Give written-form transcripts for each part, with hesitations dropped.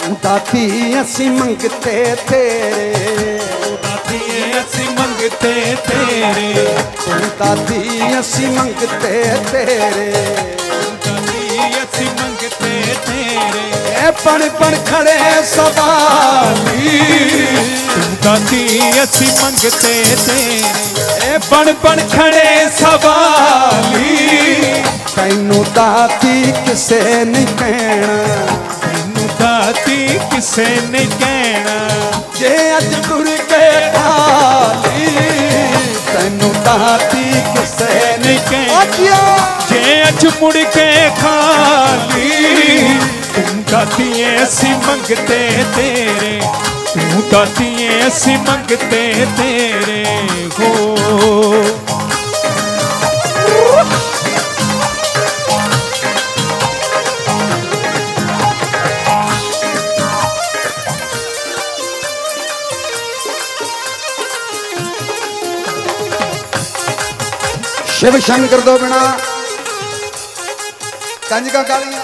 दाती असी मंगते तेरे, दाती असी मंगते तेरे, दाती असी मंगते तेरे, दाती असी मंगते तेरे। पण पण खड़े सवाली, दाती असी मंगते तेरे, पण पण खड़े सवाली। तैनू दाती किसे नहीं कहना, तैनू दाती किसे नहीं कहना। जे अज तुर के खाली, तैनू दाती किसे नहीं कहना। जे अज मुड़ के खाली, तुम दाती ऐसी मंगते तेरे, तुम दाती ऐसी मंगते तेरे हो। शिव शंकर दो बिना कंजका कालियां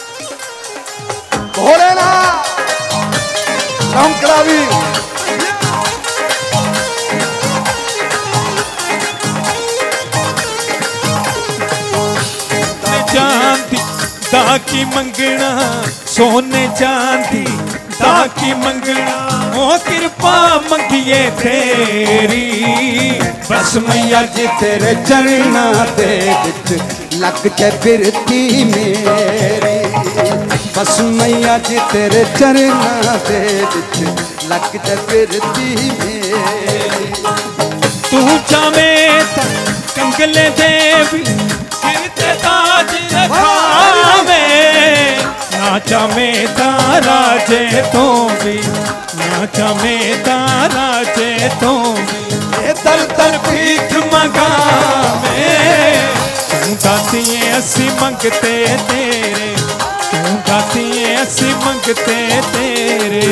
भोलेनाथ रामकड़ावी। चांदी ताकि मंगना, सोने चांदी ताकि मंगना। ओ कृपा मंगिए तेरी, बस मैया जी तेरे चरना दे विच लग के बिरती मेरी। बस मैया जी तेरे चरना दे विच लग के बिरती मेरी। तू चावे कंगले देवी सिर ते ताज रखावे, ना चावे तारा जे तो भी, ना चावे तारा जे तो भी। दर दर भीख मंगावे, तू दाती असी मंगते तेरे, तू दाती असी मंगते तेरे।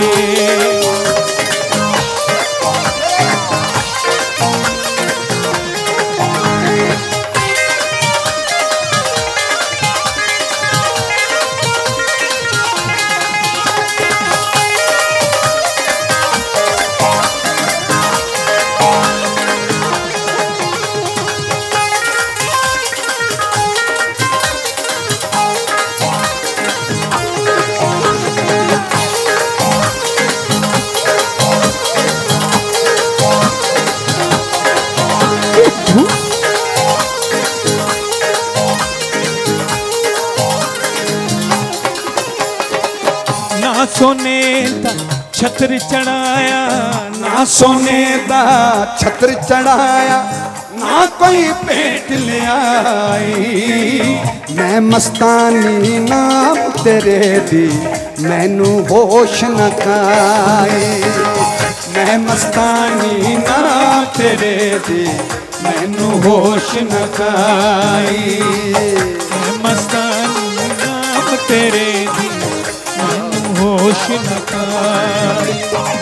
ना सोने दा छत्र चढ़ाया, ना सोने दा छत्र चढ़ाया, ना कोई भेंट ले आई। मैं मस्तानी नाम तेरे दी मैनू होश न खाई। मैं मस्तानी नाम तेरे दी मैनू होश न खाई। मैं मस्तानी नाम तेरे दी मैनू होश न खाई।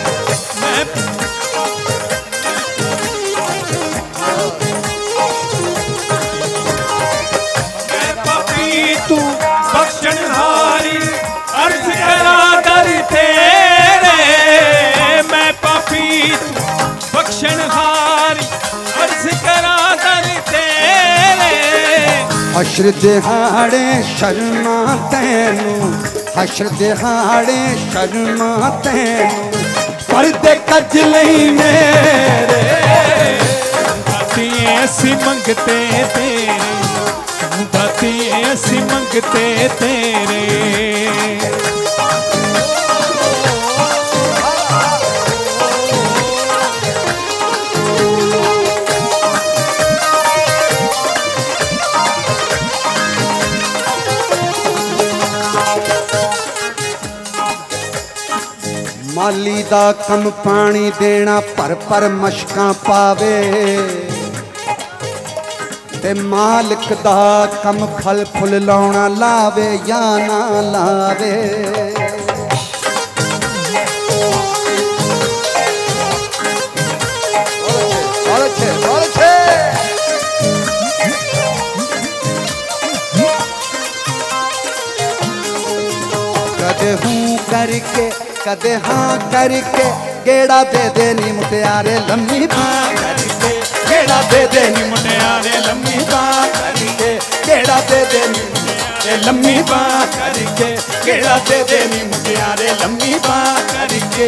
मैं पापी तू बख्शनहारी, अर्ज करा दर तेरे। मैं पापी तू बख्शनहारी, अर्ज करा दर तेरे। हश्र दिहाड़े शर्मा तैनू, हश्र दिहाड़े शर्मा तैनू, पर्दे कज लई मेरे। दाती ऐसी मंगते तेरे, दाती ऐसी मंगते तेरे। माली दा कम पानी देना पर पर मशकां पावे, ते मालिक दा कम फल फुल लाउणा लावे या ना लावे। कद हूँ कर करके कदे हाँ करके गेड़ा दे दे नी मुटियारे लम्मी बां करके गेड़ा दे दे नी मुटियारे लम्मी बां करके गेड़ा दे दे नी मुटियारे लम्मी बां करके गेड़ा दे दे नी मुटियारे लम्मी बां करके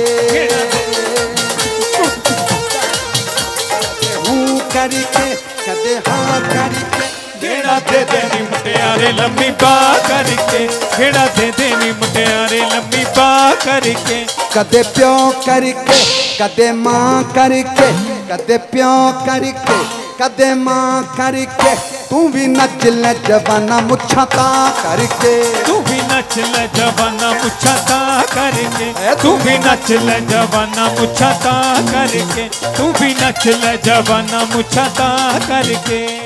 हूँ करके कदे हाँ करके गेड़ा दे दे नी मुटियारे लम्मी बां करके गेड़ा दे दे नी मुटियारे लम्मी बां करके कदे प्यों करके कदे माँ करके कदे प्यों करके कदे माँ करके तू भी नच ले जवाना मुच्छा ता करके तू भी नच ले जवाना मुच्छा ता करके तू भी नच ले जवाना मुच्छा ता करके तू भी नच ले जवाना मुच्छा ता करके